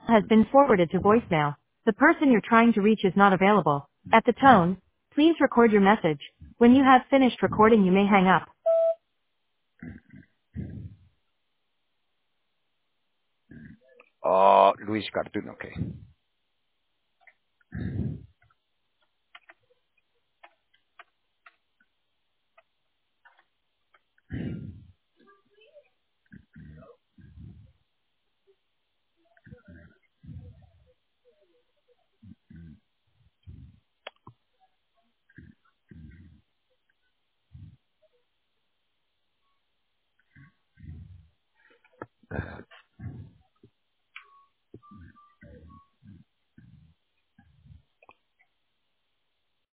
has been forwarded to voicemail. The person you're trying to reach is not available. At the tone, please record your message. When you have finished recording, you may hang up. Oh, Luis Cartoon, okay.